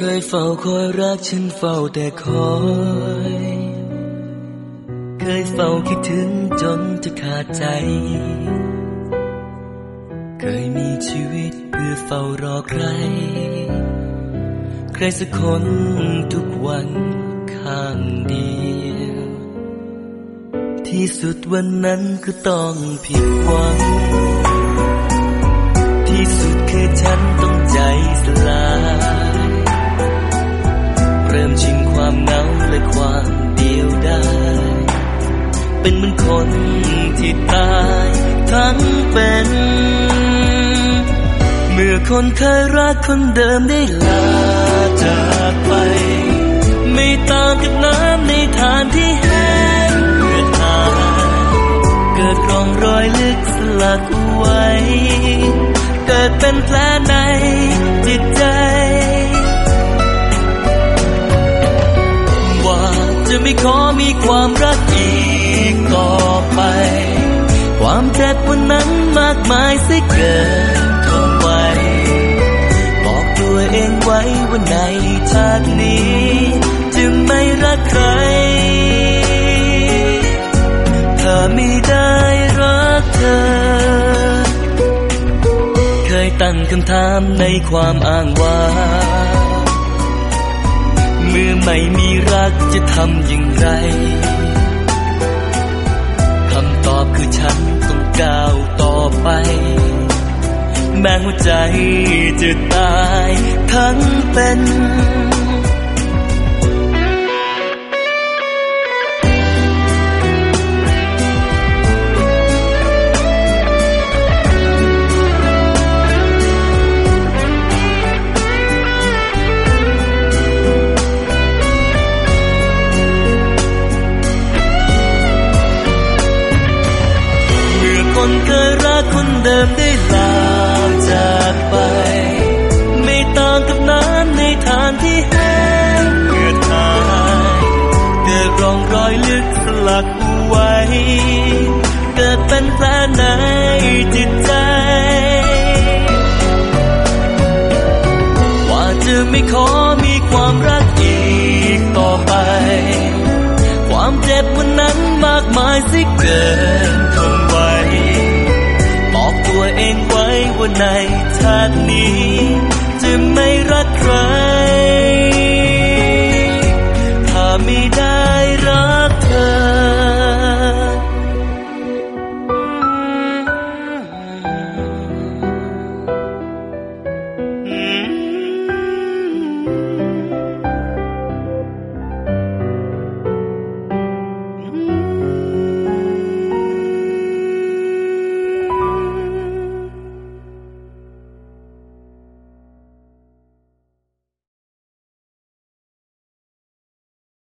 ยเฝ้าคอยรักฉันเฝ้าแต่คอยเคยเฝ้าคิดถึงจนจะขาดใจเคยมีชีวิตเพื่อเฝ้ารอใครใครสักคนทุกวันข้างเดียวที่สุดวันนั้นก็ต้องผิดหวังที่สุดคือฉันต้องใจสลายเริ่มชินความเหงาและความเดียวดายเป็นเหมือนคนที่ตายทั้งเป็นเมื่อคนเคยรักคนเดิมได้ลาจากไปไม่ต่างกับน้ำในทานที่แห้งเหือดหายเกิดร่องรอยลึกสลักไว้เกิดเป็นแผลในจิตใจว่าจะไม่ขอมีความรักอีกต่อไปความเจ็บวันนั้นมากมายสิเกินทนไหวบอกตัวเองไว้ว่าในชาตินี้จะไม่รักใครถ้าไม่ได้รักเธอเคยตั้งคำถามในความอ้างว้างเมื่อไม่มีรักจะทำอย่างไรคำตอบคือฉันต้องก้าวต่อไปแม้หัวใจจะตายทั้งเป็นคนเดิมได้ลาจากไปไม่ต่างกับน้ำในทานที่แห้งเหือดหายเกิดร่องรอยลึกสลักไว้เกิดเป็นแผลในจิตใจว่าจะไม่ขอมีความรักอีกต่อไปความเจ็บวันนั้นมากมายสิเกินทนไหวบอกตัวเองไว้ว่าในชาตินี้จะไม่รักใคร